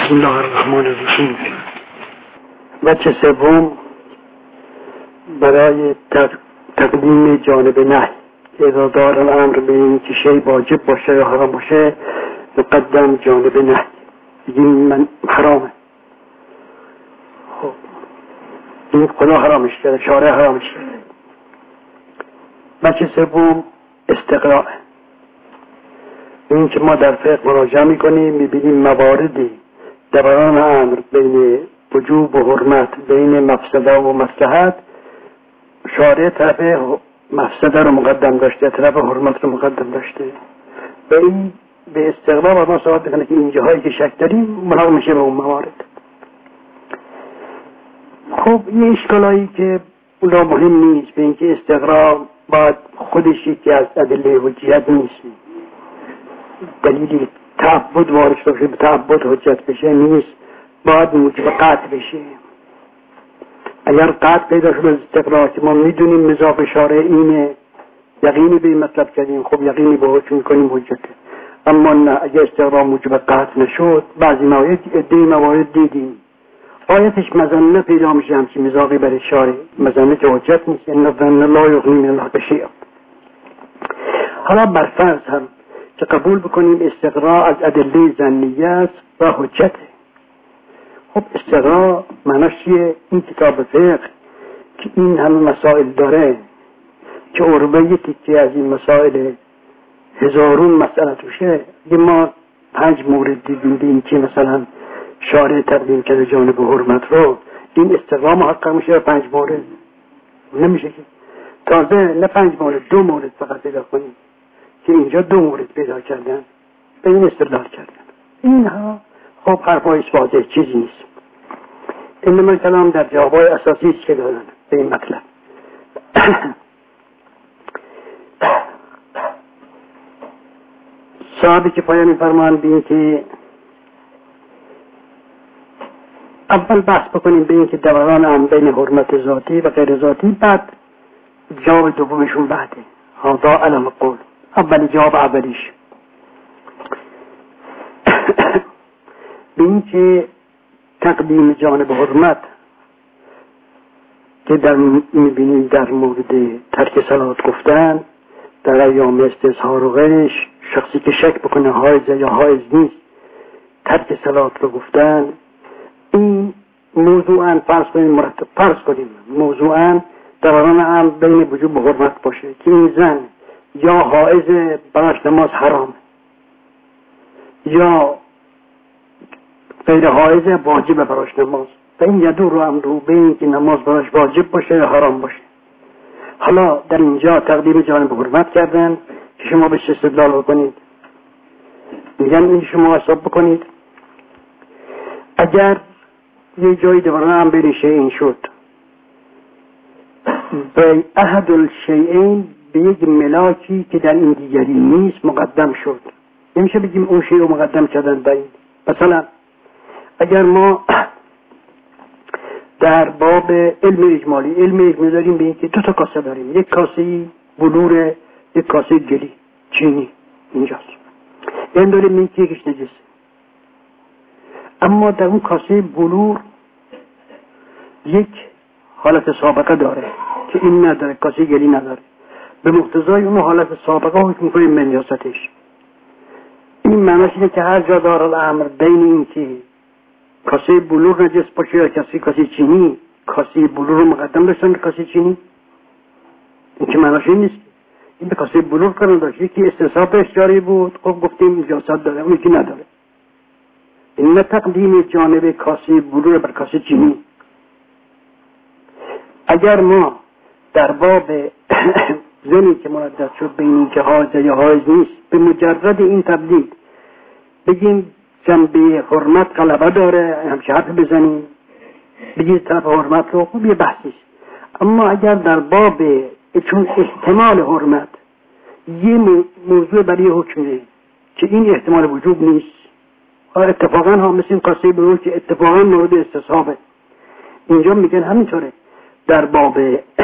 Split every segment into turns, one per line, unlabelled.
بسم الله الرحمن الرحیم. بچه سوم برای تقدیم جانب نهی، اذا دار الامر به این که شی واجب باشه یا حرام باشه مقدم جانب نهی، بگیم من حرامه. خب این خدا حرامش کرده، شارع حرامش کرده. بچه سوم استقراء. این که ما در فقه مراجعه میکنیم میبینیم مواردی دوران امر بین وجوب و حرمت، بین مفسده و مصلحت، شارع طرف مفسده رو مقدم داشته، طرف حرمت رو مقدم داشته. به این به استقراء با ما صحبت میکنه که این جاهایی که شک داریم ملاق میشه به اون موارد. خب این اشکالایی که اون مهم نیست، به اینکه استقراء باید خودش یکی از ادله حجیت نیست، دلیلی تعبد وارد بشه، به تعبد حجت بشه نیست، باید موجب قطع بشه. اگر قطع پیدا شد از استقراء که ما میدونیم مذاق شارع اینه، یقینی به این مطلب کردیم، خب یقینی به حکم کنیم حجته. اما نه، اگر استقراء موجب قطع نشد، بعضی موارد دیدیم آیتش مظنه پیدا میشه همچین مذاقی برای شارع، مظنه که حجت نیست. ان الظن لا یغنی من الحق شیئا. حالا برفرض هم که قبول بکنیم استقراء از ادله ظنیه است و حجته. خب استقراء معناش چیه؟ این کتاب فقه که این همه مسائل داره، که عربه یکی از این مسائل هزارون مسئله توشه، اگه ما 5 مورد دیدیم که مثلا شارع تقدیم کرده جانب حرمت رو، این استقراء محقق میشه 5 مورد نمیشه که تازه نه 5 مورد 2 مورد فقط پیدا کنیم که اینجا 2 مورد پیدا کردن به این استدلال کردن. اینها خب حرفای واضح چیزی نیست. انما کلام در جوابای اساسی است که دارن به این مطلب. صحابه که پایان می‌فرمایند به این که اول بحث بکنیم به این که دوران هم بین حرمت ذاتی و غیر ذاتی، بعد جواب دومشون بعده. هذا علم قول، اول جواب اولیش به این که تقدیم جانب حرمت که در میبینیم در مورد ترک صلات گفتن در ایام استظهار و غیرش، شخصی که شک بکنه حائض یا حائض نیست ترک صلات رو گفتن. این موضوعاً فرض کنیم موضوعاً دوران هم بین وجوب و حرمت باشه که این زن یا حائض براش نماز حرام یا غیر حائض واجب براش نماز، و این یدور رو امرو به این که نماز براش واجب باشه یا حرام باشه. حالا در اینجا تقدیم جانب حرمت کردن که شما بهش استدلال بکنید، میگن این شما حساب بکنید اگر یه جایی دوران هم بین شیئین شد، به احد الشیئین به یک ملاکی که در این دیگری نیست مقدم شد، نمیشه بگیم اون شیء رو مقدم کردن به این. مثلا اگر ما در باب علم اجمالی داریم به این که 2 تا کاسه داریم، یک کاسه بلور، یک کاسه گلی چینی اینجاست، این داریم این که یکیش نجسه، اما در اون کاسه بلور یک حالت سابقه داره که این نداره، کاسه گلی نداره، به مقتضای اون حالت سابقه حکم می‌کنیم به نجاستش. این معنیش اینه که هر جا دار الامر بین این که کاسه بلور نجس باشه یا کاسه چینی، کاسه بلور رو مقدم داشتن به کاسه چینی، این که معنیش این نیست. این به کاسه بلور قرار داشت، یکی استصحابش جاری بود، خب گفتیم نجاست داره، اون یکی نداره. این نه تقدیم جانب کاسه بلور بر کاسه چینی. اگر ما در باب زنی که مردد شد بین این که حائض یا حائض نیست، به مجرد این تبدیل بگیم جنبه حرمت غلبه داره، همچه حرف بزنیم بگید طرف حرمت رو، خوب یه بحثیست. اما اگر در باب چون احتمال حرمت یه موضوع برای حکمه که این احتمال وجود نیست، اتفاقا هم مثل این قصه برو که اتفاقا مورد استصحابه، اینجا میگن همینطوره در باب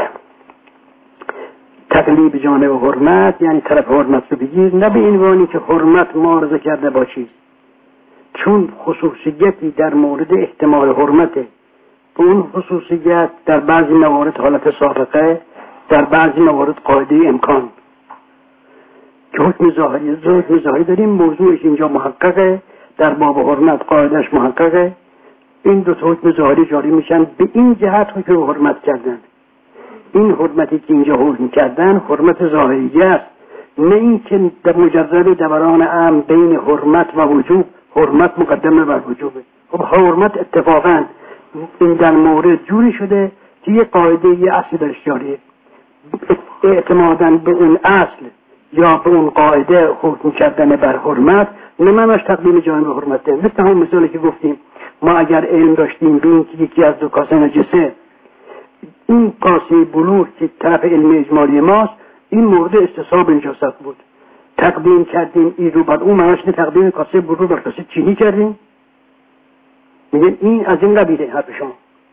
تقلیب جانب حرمت، یعنی طرف حرمت رو بگیر، نه به عنوانی که حرمت معارضه کرده با چیز، چون خصوصیتی در مورد احتمال حرمته، اون خصوصیت در بعضی موارد حالت سابقه، در بعضی موارد قاعده امکان که حکم ظاهری داریم. موضوعش اینجا محققه، در باب حرمت قاعدش محققه. این دو تا حکم ظاهری جاری میشن، به این جهت حکم حرمت کردن. این حرمتی که اینجا حکم کردن حرمت ظاهریه است، نه این که در مجرد دوران امر بین حرمت و وجوب حرمت مقدمه بر وجوبه. خب حرمت اتفاقا این در مورد جوری شده که یه قاعده یه اصل درش جاریه، اعتماداً به اون اصل یا به اون قاعده حکم کردن بر حرمت نه معناش تقدیم جانب حرمته. مثل همون مثالی که گفتیم، ما اگر علم داشتیم به این که یکی از دو کاسه نجسه، این کاسه بلور که طرف علم اجمالی ماست، این مورد استصحاب نجاست بود، تقدیم کردیم این رو بر اون، معناش نه تقدیم کاسه بلور بر کاسه چینی کردیم. میگن این از این قبیله حرف شما.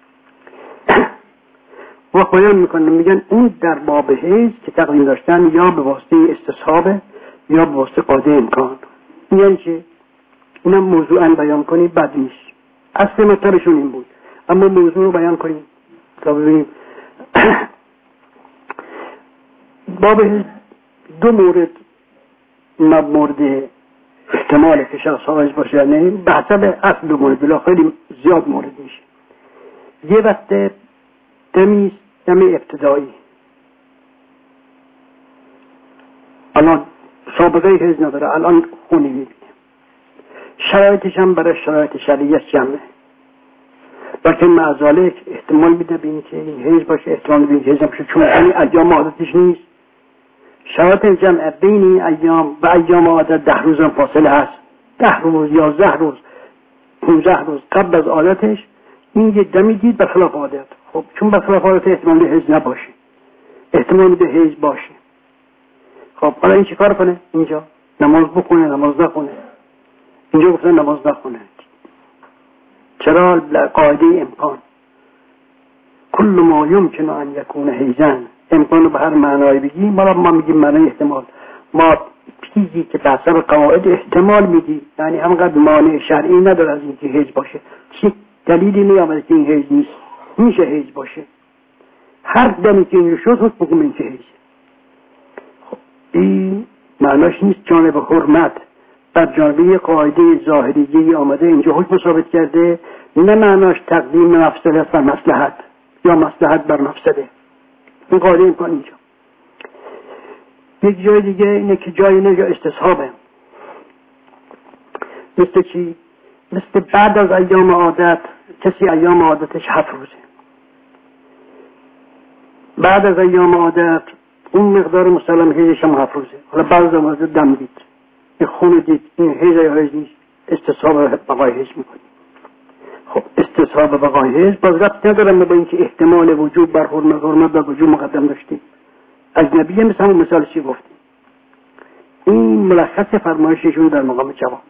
و بیان میکنن میگن اون در باب حیض که تقدیم داشتن یا به واسطه استصحاب یا به واسطه قاعده امکان. یعنی چه؟ اینم موضوعاً بیان کنی بد نیست، اصل مطلبشون این بود، اما موضوع رو بیان کنیم تا ببینیم. باب حیض دو مورد احتمال که شخص حائض باشه، یعنی به حسب اصل دو مورد، بلا خیلی زیاد مورد میشه. یه وقت دم ابتدایی، الان سابقه حیض نداره، الان خونی میبینه، شرایطش هم برای شرایط شرعیه جمعه، بلکه معذالک احتمال میده به این که این حیض باشه، احتمال میده حیض باشه، چون این ایام عادتش نیست. شرایط جمع بین این ایام و ایام عادت 10 روز هم فاصله هست، 10 روز 11 روز 15 روز قبل از عادتش این یه دمی دید برخلاف عادت. خب چون برخلاف عادت احتمال میده حیض نباشه، احتمال میده حیض باشه. خب حالا این چی کار کنه؟ اینجا نماز بخونه نماز نخونه؟ اینجا گفتن نماز نخونه. چرا؟ قاعده امکان، کل ما یمکن ان یکون حیضا، امکان رو به هر معنای بگیم، ما میگیم معنای احتمال. ما چیزی که به حسب قواعد احتمال میدی، یعنی همقدر مانع شرعی نداره از اینکه حیض باشه، چی دلیلی نیامده که این حیض نیست، میشه حیض باشه. هر دمی که این شد حکم بگیم این که حیض. خب این معناش نیست جانب حرمت بر جانبه قاعده ظاهریه آمده اینجا حکم ثابت کرده، نه معناش تقدیم مفسده بر مصلحت یا مصلحت بر مفسده. این قاعده امکان اینجا. یک جای دیگه اینه که جای اینجا استصحابه. مثل چی؟ مثل بعد از ایام عادت، کسی ایام عادتش 7 روزه، بعد از ایام عادت اون مقدار مسلم حیضش هم 7 روزه، حالا بعد از عادت دم دید، این خون دید، این حیض یا حیض نیست، استصحاب بقای حیض میکنی. خب استصحاب بقای حیض باز ربط ندارم با اینکه احتمال وجوب بر حرمت و وجوب مقدم داشتیم. اجنبیه مثل همون مثال چی گفتیم. این ملخص فرمایششون در مقام جواب.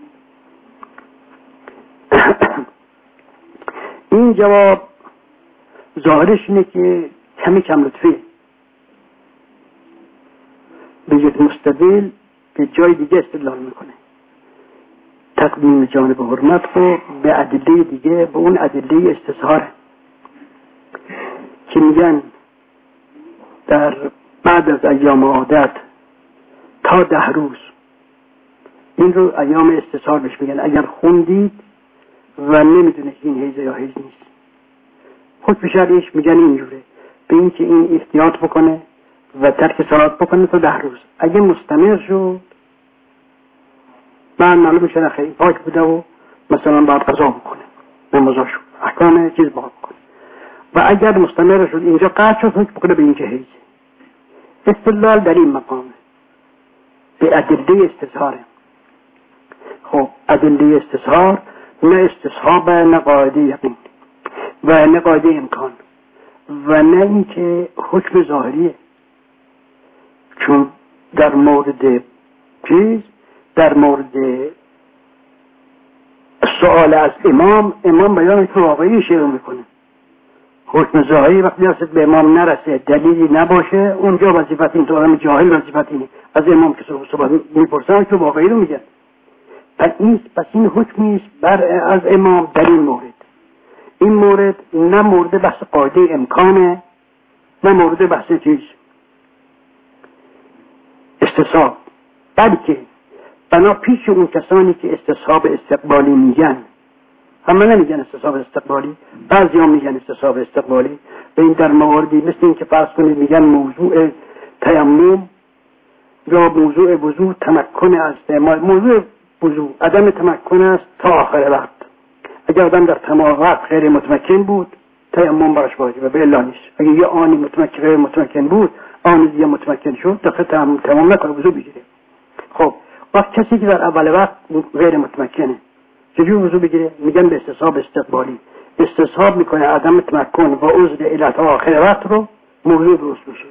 این جواب ظاهرش اینه که کم لطفه به یک مستدل به جای دیگه استدلال میکنه، تقدیم جانب حرمت رو به ادله دیگه، به اون ادله استصحار که میگن در بعد از ایام عادت تا 10 روز، این رو ایام استصحار بهش میگن. اگر خوندید و نمیدونه که این حیض یا حیض نیست، حکم شرعیش میگن اینجوره، به این که این احتیاط بکنه و ترک صلات بکنه تا 10 روز. اگه مستمر شد من معلوم میشه خیلی پاک بوده و مثلا باید قضا بکنه، نمازاشو احکام چیز باید بکنه. و اگر مستمر شد اینجا قطع شد، حکم بکنه به این که حیض. استدلال در این مقامه به ادله استصحاره. خب ادله استصحار نه استصحاب، نه قاعده یقین و نه قاعده امکان و نه این که حکم ظاهریه. چون در مورد چیز، در مورد سوال از امام بیان که واقعی شروع میکنه. حکم ظاهری وقتی هست به امام نرسه، دلیلی نباشه، اونجا وظیفت این، تو آدم جاهل وظیفت اینه از امام که صحبت میپرسن که واقعی رو میگن. پس این حکمی است از امام در این مورد. این مورد نه مورد بحث قاعده امکانه، نه مورد بحث چیز استصحاب، بلکه بنا پیش اون کسانی که استصحاب استقبالی میگن، همه نمیگن استصحاب استقبالی، بعضی هم میگن استصحاب استقبالی، به این در مواردی مثل این که فرض کنید میگن موضوع تیمم یا موضوع وضو تمکن از استعمال، موضوع وضو عدم تمکن است تا آخر وقت. اگر آدم در تمام وقت غیر متمکن بود تیمم براش واجبه، به الا نیست. اگر یه آنی غیر متمکن بود آنی دیگه متمکن شد دفعه تمام نکنه وضو بگیره. خب وقت کسی که در اول وقت غیر متمکنه چجور وضو بگیره؟ میگن به استصحاب استقبالی. استصحاب میکنه عدم تمکن و عذر علت آخر وقت رو موضوع درست میشه.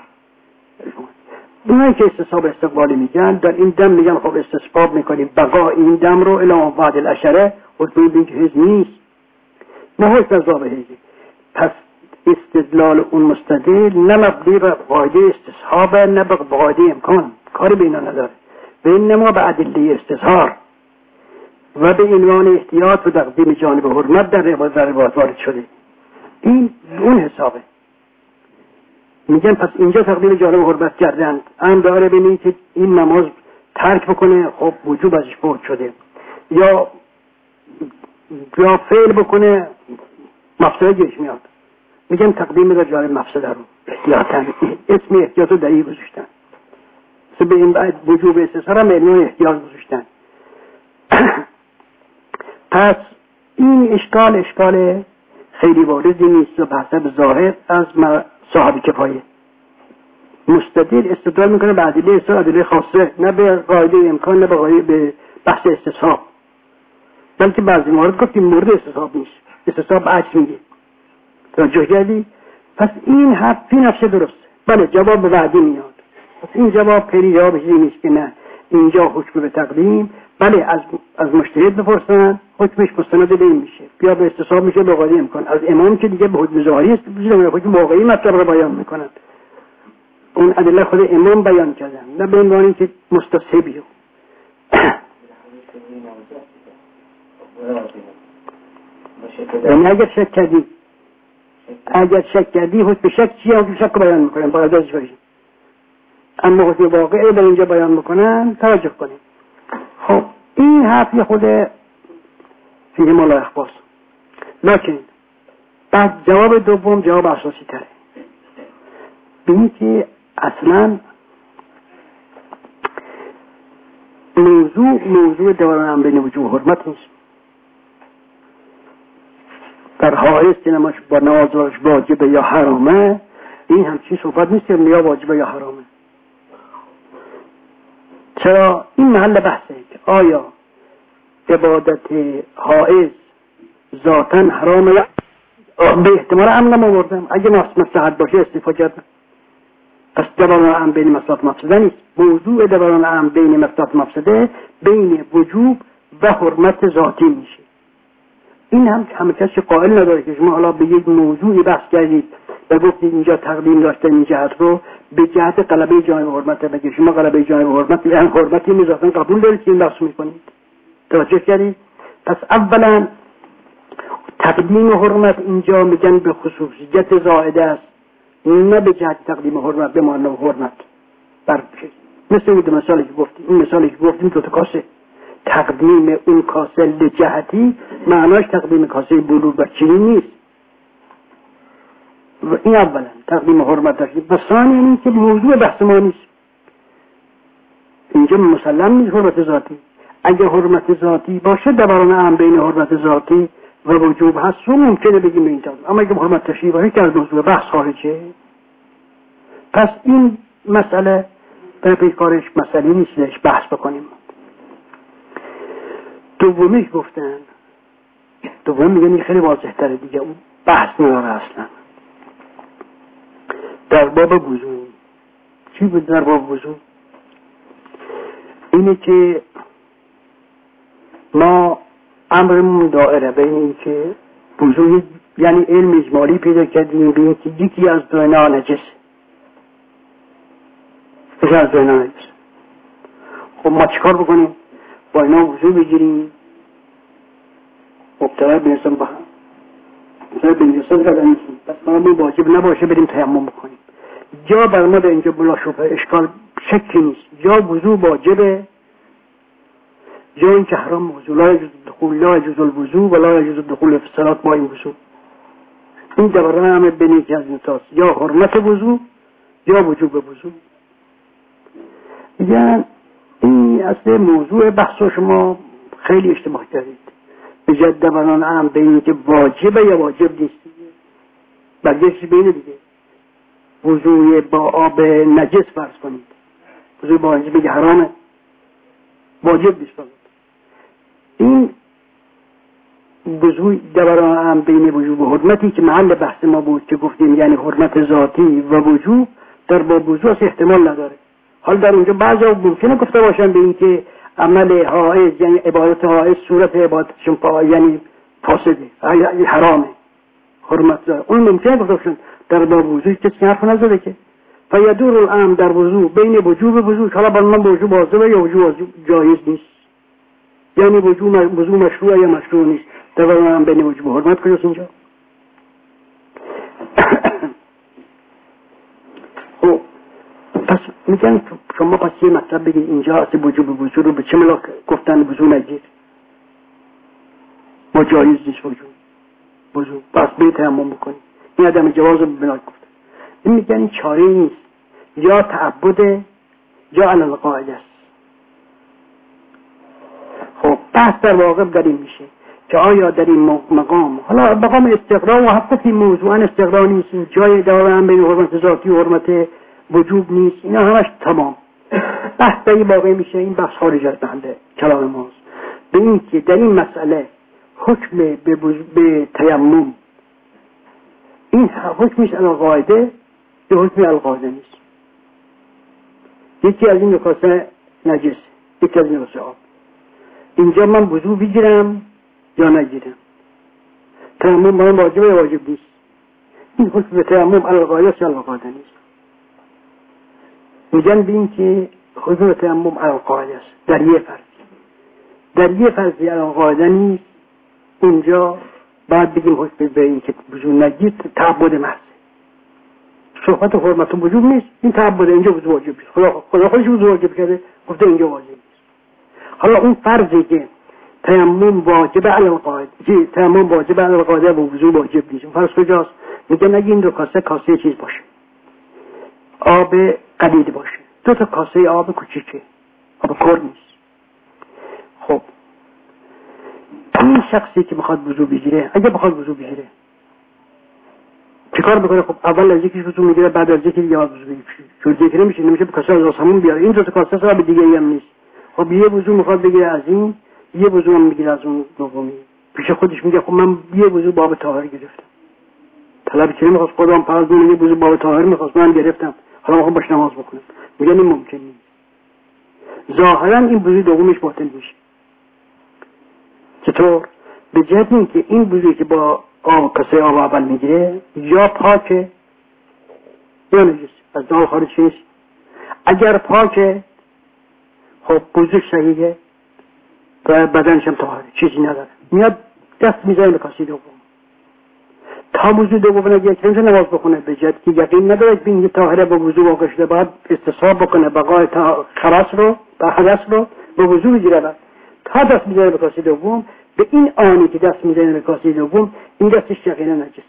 اونایی که استصحاب استقبالی میگن در این دم میگن خب استصحاب میکنیم بقا این دم رو الی بعد العشره، حکم بین جهز نیست، نه حکم از ضابه هیزی. پس استدلال اون مستدل نه مبنی به قاعده استصحاب نه به قاعده امکان، کاری به اینا نداره، به اینما به ادله استظهار و به عنوان احتیاط و تقدیم جانب حرمت در روایات وارد شده. این اون حسابه. میگن پس اینجا تقدیم جانب حرمت کردن، هم داره بینید که این نماز ترک بکنه خب وجوب ازش فوت شده، یا فعل بکنه مفسده گیرش میاد. میگن تقدیم در جانب مفسده رو احتیاطاً، اسم احتیاط رو در این گذاشتن، به این بعد وجوب استظهار هم عنوان احتیاط گذاشتن. پس این اشکال خیلی واردی نیست و به حسب ظاهر از صاحب کفایه. مستدل استدلال میکنه به ادله خاصه، نه به قاعده امکان، نه به بحث استصحاب، بلکه بعضی موارد گفتیم مورد استصحاب نیست، استصحاب عکس میگه. توجه کردی؟ پس این حرفی نفسه درسته. بله جواب به وعده میاد. پس این جواب پری جواب چیزی نیست که نه اینجا حکم به تقدیم، بله از مجتهد بپرسن حکمش مستند به این میشه، بیا به استصحاب میشه به قاعده امکان. از امام که دیگه به حکم ظاهری است، به حکم واقعی مطلب رو بیان میکنن، اون ادله خود امام بیان کردن، نه به عنوان که مستصحبی. یعنی اگر شک کردی حکم شک چیه؟ حکم شک رو بیان میکنن باید ازش باشیم، اما حکم واقعی در اینجا بیان میکنن. توجه کنیم. خب این حرفی خود فیه مولا اخباس، لیکن بعد جواب دوم جواب اساسی تره، بینی که اصلا موضوع دوران هم بین وجوب حرمت نیست. در حائز که نماش با نماز واجبه یا حرامه، این همچین صحبت نیست که یا واجبه یا حرامه. چرا؟ این محل بحثه که آیا عبادت حائز ذاتاً حرامه یا به احتمال امنم آوردم، اگه مصلحت باشه استفاده کردم. پس دوران هم بین مصلحت مفسده نیست. موضوع دوران هم بین مصلحت مفسده بین وجوب و حرمت ذاتی میشه. این همه کسی قائل نداره که شما حالا به یک موضوعی بحث کردید و گفتید اینجا تقدیم داشته این جهت رو به جهت غلبه جانب حرمت، بگید شما غلبه جانب حرمت یعنی حرمتی مضافاً قبول دارید که این بحث میکنید. توجه کردید؟ پس اولا تقدیم حرمت اینجا میگن به خصوصیت زائده است، نه به جهت تقدیم حرمت به معنی حرمت. مثل این مثالی که گفتیم، این مثالی که گفتیم دو تا کاسه، تقدیم اون کاسه لجهتی معناش تقدیم کاسه بلور و چینی نیست. و این اولا تقدیم حرمت داشتیم. و ثانی این که موضوع بحث ما نیست، اینجا مسلم نیست حرمت ذاتی. اگه حرمت ذاتی باشه دوران هم بین حرمت ذاتی و وجوب هست رو ممکنه بگیم این طور، اما اگه حرمت تشریعی باشه که از موضوع بحث خارجه. پس این مسئله به پیکارش مسئله نیستش بحث بکنیم. دومیش گفتن، دوم میگن خیلی واضح تره دیگه، اون بحث نداره اصلا. در باب وضو چی بود؟ در باب وضو اینه که ما امرمون دائره بین این که وضو یعنی علم اجمالی پیدا کردیم به این که یکی از دو اینا نجسه، یکی از دو اینا نجسه. خب ما چیکار بکنیم؟ با اینا وضو بگیریم مبتلا به نسان با هم مثلا به نجاست قدر نیستیم، پس ما واجب نباشه بریم تیمم بکنیم. جا بر ما در اینجا بلا شبه اشکال شکی نیست، جا وضو واجبه، جا این که حرام وضو، لا يجوز الدخول، لا يجوز الوضو ولا يجوز الدخول في الصلاة با این وضو. این دوران همه بین یکی از نتاست، یا حرمت وضو یا وجوب وضو. یعنی این اصل موضوع بحث شما خیلی اشتباه کردید. به جد دوران هم بین که واجبه یا واجب نیست، بلکه چیزی بینه دیگه. وضوع با آب نجس فرض کنید، وضوع با نجس بگه حرامه، واجب نیست. این وضوع دوران هم بین وجوب و حرمتی که محل بحث ما بود که گفتیم یعنی حرمت ذاتی و وجوب در باب وضوع احتمال نداره. حال در اونجا بعضا ممکنه گفته باشن به این که عمل حائز یعنی عبادت حائز صورت عبادتشون یعنی فاسده حرامه حرمت داره، اون ممکنه گفته باشن. در باب وضوع کسی حرف نزده که فیدور الامر در وضوع بین وجوب و وضوع، حالا برای من وجوب واجبه یا وجوب جایز نیست، یعنی وضوع مشروع یا مشروع نیست. در واقع بین وجوب و حرمت کجاست اینجا؟ خب پس میگن شما پس یه مطلب بگید اینجا اصل وجوب و وضوع رو به چه ملاک گفتن وضوع نگیر ما جایز نیست وضوع پس به تیمم بکنید، این عدم جواز رو بناک گفت. این میگن این چاره نیست، یا تعبده یا علی القاعده است. خب بحث در واقع در این میشه که آیا در این مقام، حالا مقام استقرار و حتی این موضوعا استقرار نیست، جای دارن بین حرمت ذاتی و حرمت وجوب نیست، اینا همش تمام. بحث در این واقع میشه، این بحث خارج از بنده کلام ماست، به این که در این مسئله حکم به تیمم این حکمش القاعده یا حکم القاعده نیست. یکی از این نکاسه نجس، یکی از این نکاسه آب. اینجا من وضو بگیرم یا نگیرم، تیمم من واجبه یا واجب نیست. این حکم به تیمم القاعده یا القاعده نیست. میگن به این که حکم به تیمم القاعده است در یه فرض، در یه فرضی القاعده نیست. اونجا بعد بگیم حکم به این که وضو نگیر تعبد محض، صحبت حرمت و وجوب نیست، این تعبد اینجا وضو واجب نیست. خدا خودش وضو واجب کرده گفته اینجا واجب نیست. حالا اون فرضی که تیمم واجبه علی القاعده، که تیمم واجبه علی القاعده و وضو واجب نیست، اون فرض کجاست؟ میگه نگه این دو کاسه چیز باشه، آب قدید باشه، دو تا کاسه آب کوچیکه، آب کور نیست. خب این شخصی که بخواد وضو بگیره، اگه بخواد وضو بگیره چه کار بکنه؟ خب اول از یکیش وضو میگیره، بعد از یکی دیگه وضو میگیره. چون دیگه نمیشه به کاسه از همون بیاره، این دو تا کاسه آب دیگه هم نیست. خب یه وضو میخواد بگیره از این، یه وضو هم میگیره از اون دومی. پیش خودش میگه خب من یه وضو باب طاهر گرفتم، طلب چه میخواست خودم فرض کنم یه وضو باب طاهر میخواست من گرفتم، حالا میخوام باش نماز بکنم. میگن این ممکن نیست، ظاهرا این وضو دومیش باطل میشه. چطور؟ به جهت اینکه این وضویی که با کاسه آب اول میگیره یا پاکه یا نجس، از داخل خارج نیست. اگر پاکه خب وضوش صحیحه و بدنش هم طاهره، چیزی نداره، میاد دست میزنه به کاسه دوم. تا وضو دوم نگیره که نمیشه نماز بکنه، به جهت که یقین نداره که این طاهره با وضو واقع شده، باید استصحاب بکنه بقای خلاص رو و حدث رو با وضو بگیره. تا دست میزنه به کاسه دوم، به این آنی که دست میزنه به کاسه دوم این دستش یقینا نجس.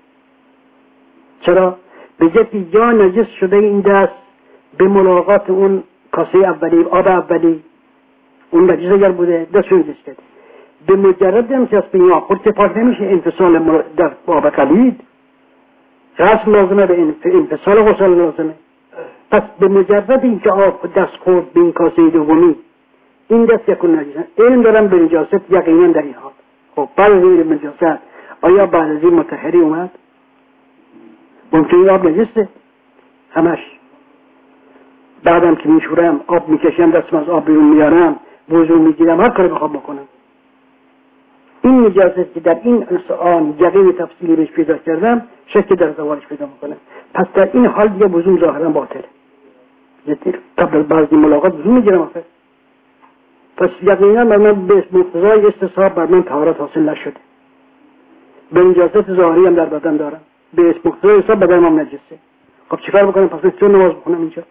چرا؟ به جهت یا نجس شده این دست به ملاقات اون کاسه اولی، آب اولی، اون نجس اگر بوده دستش نجس کرده. به مجرد هم که از این آب که پاک نمیشه، انفصال در آب قلید غسل لازمه، به انفصال غسل لازمه. پس به مجرد این که آب دست خورد به این کاسه دومی این دست یکون نجسن. علم دارم به نجاست یقینا در این حال. خب بعد از این نجاست آیا بعد از این مطهری اومد؟ ممکنه آب نجسته همش، بعدم که میشورم آب میکشم دستم از آب بیرون میارم وضو میگیرم هر کاری بخوام بکنم، این نجاست که در این آن یقین تفصیلی بهش پیدا کردم شک در زوالش پیدا میکنم. پس در این حال دیگه وضو ظاهرا باطله. قبل بعضی ملاقات وضو میگیرم آخه پس یقینا بر من به مقتضای استصحاب بر من طهارت حاصل نشده. به نجاست ظاهری هم در بدن دارم، به مقتضای حساب بدنم هم نجسه. خب چیکار بکنم؟ پس چون نماز بخونم اینجا؟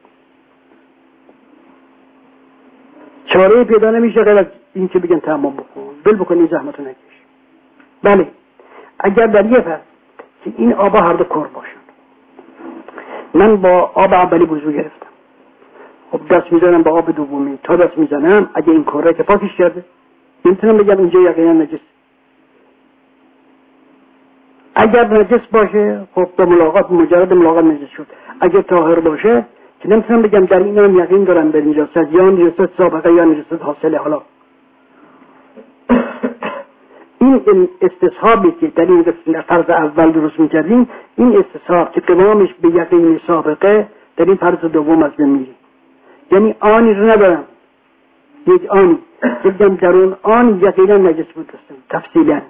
چاره پیدا نمیشه غیر از این که بگن تمام بکن، بل بکنی، زحمتو نکش. بله اگر در یه فرض که این آبا هر دو کر باشن، من با آب اولی وضو گرفتم، خب دست میزنم با آب دومی، تا دست میزنم اگه این کره که پاکش کرده نمیتونم بگم اینجا یقینا نجس. اگر نجس باشه خب به ملاقات، مجرد ملاقات نجس شد. اگر طاهر باشه که نمیتونم بگم در این هم یقین دارم به نجاست، یا نجاست سابقه یا نجاست حاصله. حالا این استصحابی که در این فرض اول درست میکردیم، این استصحاب که قوامش به یقین سابقه، در این فرض دوم از بین میره. یعنی آنی رو ندارم، یک آنی بگم در اون آن یقینا نجس بود دستم تفصیلا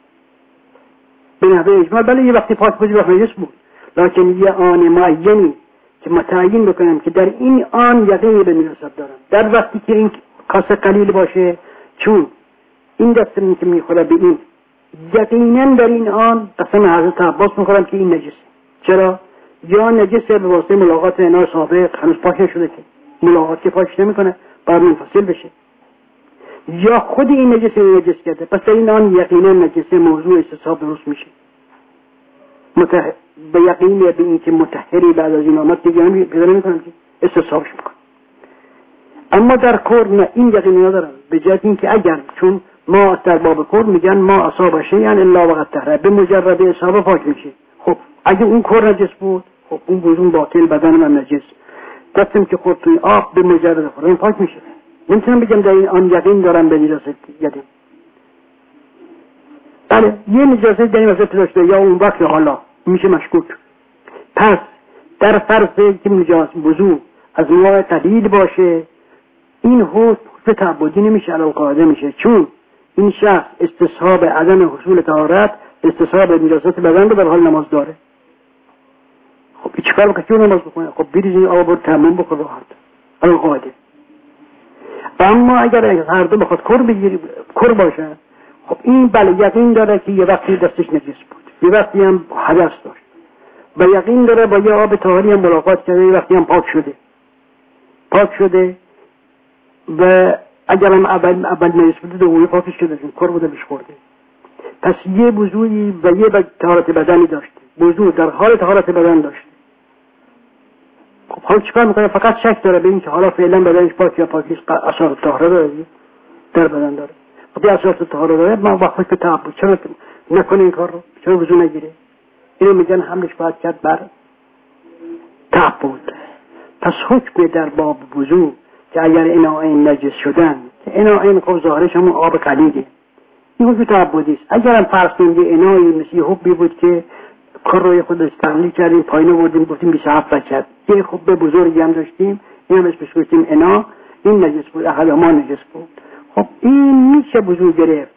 به نحوه اجمال. بله یه وقتی پاک بود وقت نجس بود، لیکن یه آن معینی که متعین بکنم که در این آن یقینی به نجاست دارم. در وقتی که این کاسه قلیل باشه، چون این دستم که میخوره به این، یقینا در این آن قسم حضرت عباس میخورم که این نجسه. چرا؟ یا نجسه به واسطه ملاقات انای سابق، هنوز پاک نشده که ملاقات که پاکش نمیکنه باید منفصل بشه، یا خود این نجسه نجس کرده، پس در این آن یقینا نجسه. موضوع استصحاب درست میشه به یقین به این که مطهری بعد از این آمد دیگه هم پیدا نمیکنم که استصحابش میکنم. اما در کور نه، این یقین ندارم، به جهت این که اگر، چون ما در باب کور میگن ما اصاب شیئا الا وقد طهر، به مجرد اصابه پاک میشه. خب اگه اون کور نجس بود، خب اون وضو باطل، بدن من نجس. دستم که خورد توی آب به مجرد خوردن پاک میشه. نمیتونم بگم در این آن یقین دارم به نجاست یقین. بله یه نجاست در این وضعیت داشته، یا اون وقت یا حالا میشه مشکوک. پس در فرض که نجاست وضو از نوع قلیل باشه، این حکم تعبدی نمیشه، علی القاعده میشه، چون این شخص استصحاب عدم حصول طهارت، استصحاب نجاست بدن رو در حال نماز داره. خب چیکار بکنه؟ چون نماز بکنه، خب بریزی آب رو تمام بکنه راحت، علی القاعده. اما اگر هر دو بخواد کر باشه، خب این بله یقین داره که یه وقتی دستش نجس بود، یه وقتی هم حدث داشت، و یقین داره با یه آب طاهری هم ملاقات کرده، یه وقتی هم پاک شده و اگر هم اول نجس بوده دومی پاکش شده، چون کر بوده بهش خورده. پس یه وضوئی و یه طهارت بدنی داشته، وضو در حال طهارت بدن داشته. خب حالا چیکار میکنه؟ فقط شک داره به این که حالا فعلا بدنش پاک یا پاک نیست، اثر طهارت داره در بدن داره. خب یه اثر طهارت داره، ما وقتی که تعبد چرا نکنه این کار رو؟ چرا وضو نگیره؟ اینو میگن حملش باید کرد بر تعبد. پس حکم در باب وضو که اگر اناعین نجس شدن، که اناعین خب ظاهرش همون آب قلیله، این حکم تعبدی است. اگر هم فرض کنیم یه اناعی مثل حبی بود که کار روی خود استعمال کردیم، پایین آوردیم گفتیم 27 وجه، یه خوب بزرگی هم داشتیم، این هم اسمش گفتیم انا، این نجس بود، احد ما نجس بود. خب این میشه وضو گرفت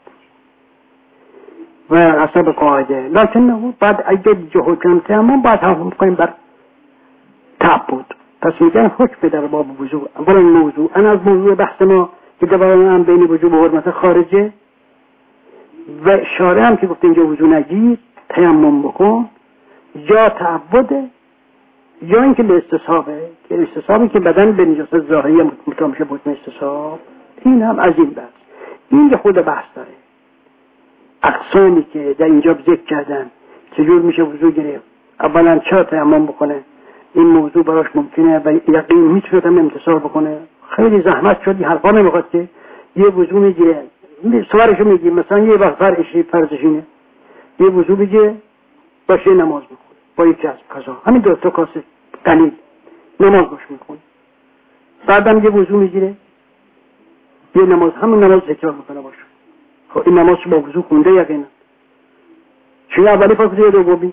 و حسب قاعده، لیکن نه بعد اگه حکم تمام باید هم کنیم بر تعبد. پس میگن حکم در باب وضو. اولا موضوع از موضوع بحث ما که دوباره هم بین وضو و حرمت خارجه، و شارع هم که گفت اینجا وضو نگیر، تیمم بکن، یا تعبده یا اینکه به استصحابه، که استصحابی که بدن به نجاست ظاهری متامشه بود استصحاب. این هم از این بحث، این که خود بحث داره. اقسامی که در اینجا ذکر کردن چجور میشه وضو گرفت، اولا چرا تیمم بکنه، این موضوع براش ممکنه و یقین میتونه هم امتصال بکنه. خیلی زحمت شد، این حرفا نمیخواد که یه وضو میگیره سوارشو میگیم، مثلا یه وقت فرضش اینه یه وضو بگیره باشه نماز بخونه با یکی از قضا، همین دو تا کاسه قلیل نماز باش میخونه، بعدم یه وضو میگیره یه نماز، همون نماز تکرار میکنه باشه. خب این نماز با وضو خونده یقینا، چون اولی پاک بوده یا دومی؟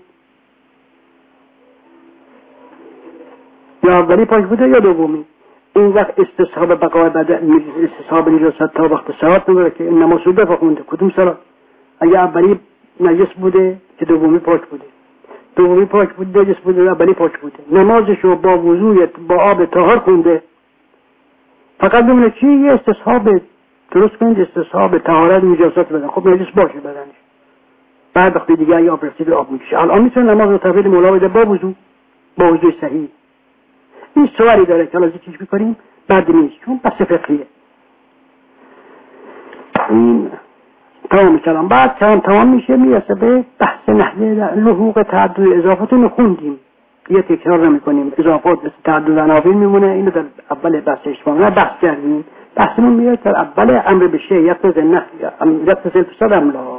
یا اولی پاک بوده یا دومی؟ این وقت استصحاب بقای بدن، استصحاب نجاست تا وقت صلات نداره که این نماز رو بخونده. کدوم صلات؟ اگه اولی نجس بوده که دومی پاک بوده، دومی پاک بوده نجس بوده، اولی پاک بوده، نمازشو با وضویت با آب طاهر خونده، فقط بمونه چی؟ یه استصحاب درست کنید استصحاب طهارت نجاست بدن. خب نجس باشه بدنش، بعد وقتی دیگه یا برسید آب میکشه. الان میتونه نماز رو تحویل مولا بده با وضو صحیح. این سوالی داره که الان ذکرش میکنیم بعد نیست چون بحث فقهیه. این تمام کلام بعد تمام میشه میرسه به بحث نحوه لحوق تعدد اضافات رو خوندیم، یه تکرار نمی‌کنیم. اضافات مثل تعدد عناوین میمونه، اینو در اول بحث اجتماعی بحث کردیم. بحثمون میاد در اول امر به شیء یقتضی النهی یقتضی الفساد املا.